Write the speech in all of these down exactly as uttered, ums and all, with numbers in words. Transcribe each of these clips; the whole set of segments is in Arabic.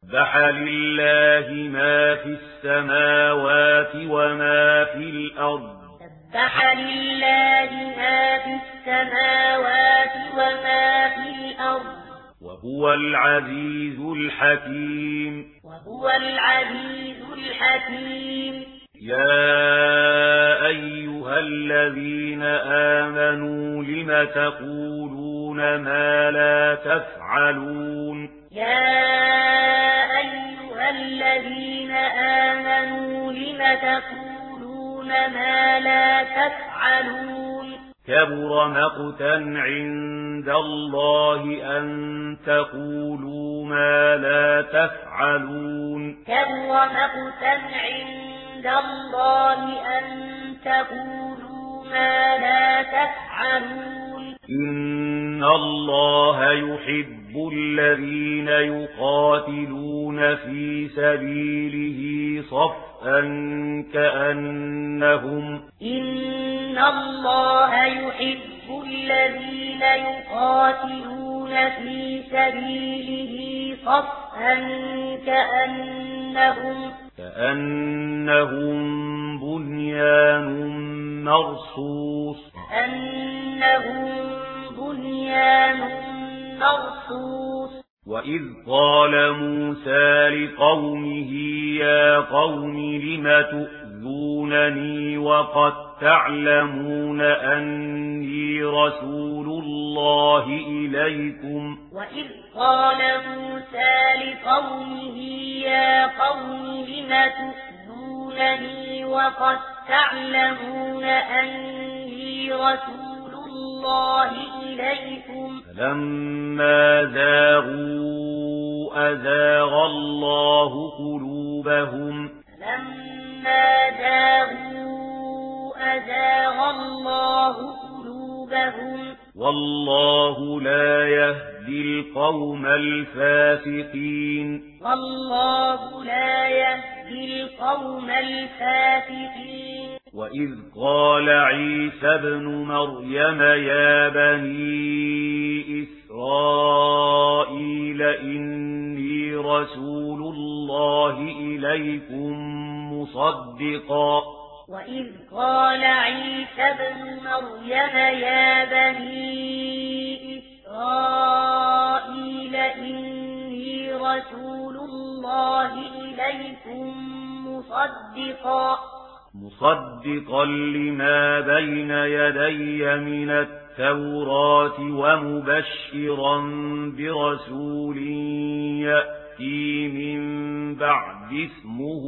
سبح لله ما في السماوات وما في الأرض سبح لله ما في السماوات وما في الأرض وهو العزيز الحكيم وهو العزيز الحكيم يا أيها الذين آمنوا لم تقولون ما لا تفعلون يا أيها الذين آمنوا لم تقولون ما لا تفعلون كبر مقتا عند الله أن تقولوا ما لا تفعلون كبر مقتا عند الله أن تقولوا ما لا تفعلون إن الله يحب الذين يقاتلون في سبيله صفا كأنهم إن الله يحب الذين يقاتلون في سبيله صفا كأنهم كأنهم بنيان مرصوص كأنهم بنيان مرصوص وإذ قال موسى لقومه يا قوم لم تؤذونني وقد تعلمون أني رسول الله إليكم وإذ قال موسى لقومه يا قوم لم تؤذونني وقد تعلمون أني رسول الله إليكم فلما زاغوا أزاغ الله قلوبهم فلما زاغوا أزاغ الله قلوبهم والله لا يهدي القوم الفاسقين والله لا يهدي القوم الفاسقين وإذ قال عيسى ابن مريم يا بني إسرائيل إني رسول الله إليكم مصدقا وإذ قال عيسى ابن مريم يا بني إسرائيل إني رسول الله إليكم مصدقا مصدقا لما بين يدي من التوراة ومبشرا برسول يأتي من بعد اسمه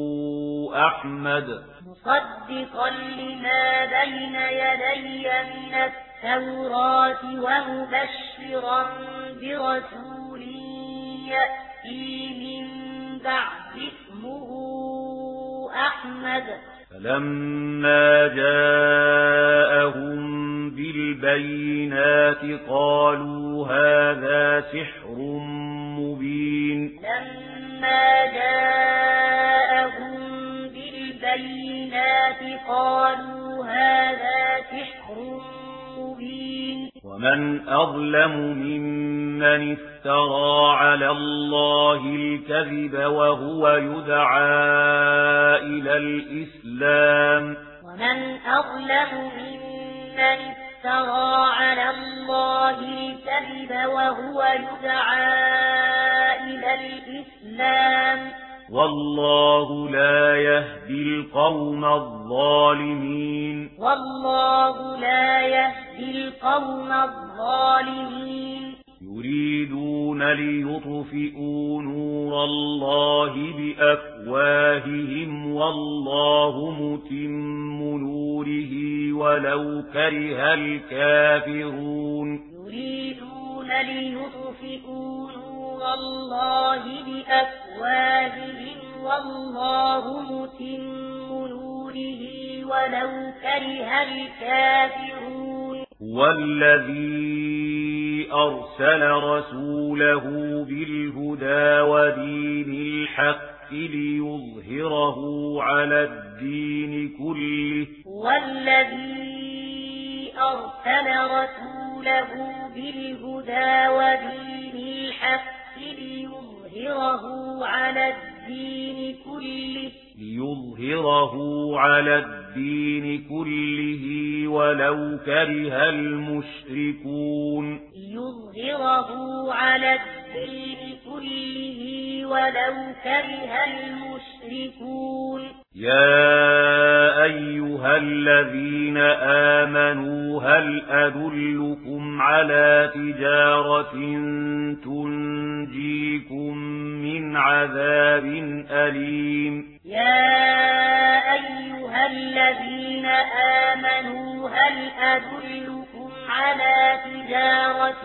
أحمد مصدقا لما بين يدي من التوراة ومبشرا برسول يأتي من بعد اسمه أحمد فلما جاءهم بالبينات قالوا هذا سحر مبين لما جاءهم بالبينات قالوا هذا سحر مبين ومن أظلم ممن افترى على الله الكذب وهو يدعى إلى الإسلام ومن أظلم ممن افترى على الله الكذب وهو يدعى إلى الإسلام والله لا يهدي القوم الظالمين والله لا يهدي القوم الظالمين يريدون ليطفئوا نور الله بأفواههم والله متم نوره ولو كره الكافرون يريدون ليطفئوا نور الله بأفواههم والله متم نوره ولو كره الكافرون والذي أرسل رسوله بالهدى ودين الحق ليظهره على الدين كله والذي أرسل رسوله بالهدى ودين الحق ليظهره ليظهره على الدين كله ليظهره على الدين كله ولو كره المشركون ليظهره على الدين كله ولو كره المشركون يا أيها الذين آمنوا هل أدلكم على تجارة تنجيكم من عذاب أليم يا أيها الذين آمنوا هل أدلكم على تجارة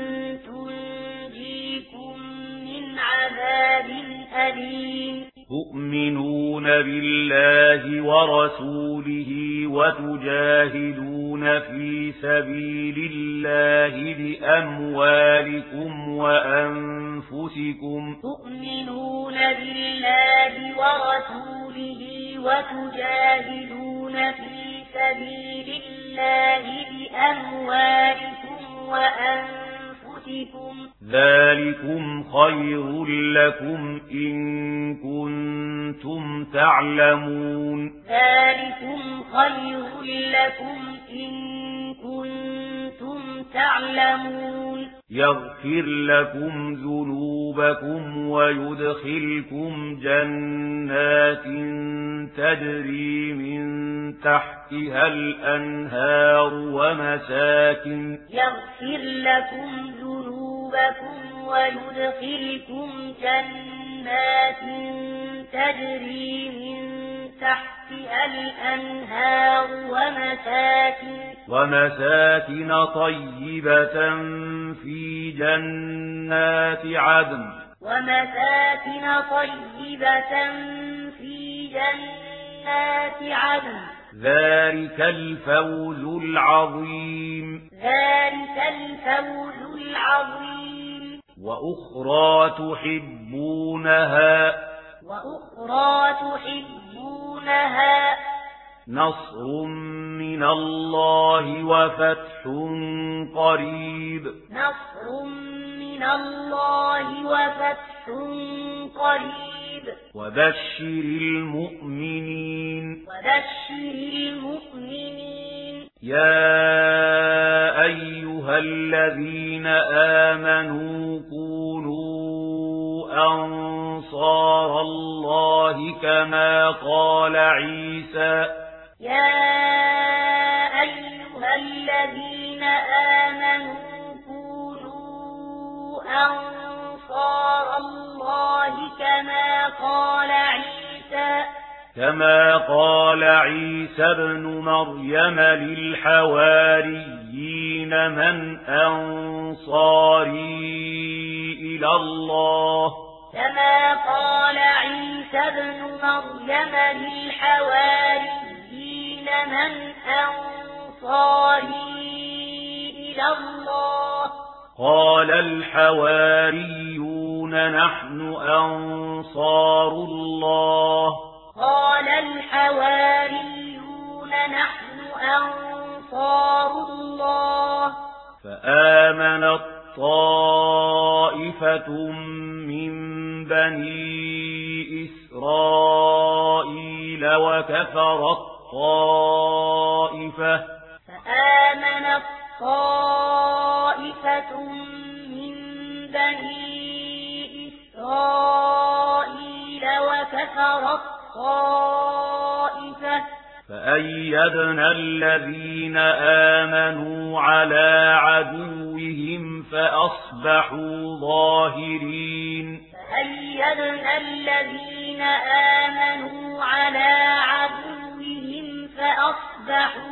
تنجيكم من عذاب أليم تؤمنون بالله ورسوله وتجاهدون في سبيل الله بأموالكم وأنفسكم تؤمنون بالله ورسوله وتجاهدون في سبيل الله بأموالكم وأنفسكم ذلكم خير لكم إن كنتم تعلمون ذلكم خير لكم إن كنتم تعلمون يغفر لكم ذنوبكم ويدخلكم جنات تجري من تحتها الأنهار ومساكن يغفر لكم ذنوبكم ويدخلكم جنات تجري من تحتها الأنهار ومساكن ومساكن طيبة في جنات عدن ومساكن طيبة في جنات عدن ذلك الفوز العظيم ذلك الفوز العظيم وأخرى تحبونها وأخرى تحبونها نصر من الله وفتح قريب نصر من الله وفتح قريب وبشر المؤمنين وبشر المؤمنين يا أيها الذين آمنوا كونوا أنصار الله كما قال عيسى يا أيها الذين آمنوا كونوا أنصار الله كما قال عيسى كما قال عيسى ابن مريم للحواريين من أنصاري إلى الله كما قال عيسى ابن مريم للحواريين من أنصاري إلى الله قال الحواريون نحن أنصار الله قال الحواريون نحن أنصار الله فآمنت طائفة من بني إسرائيل وكفرت طائفة فآمنت طائفة من بني إسرائيل وكفرت طائفة فأيدنا الذين آمنوا على عدوهم فأصبحوا ظاهرين فأيدنا الذين آمنوا على عدوهم فأصبحوا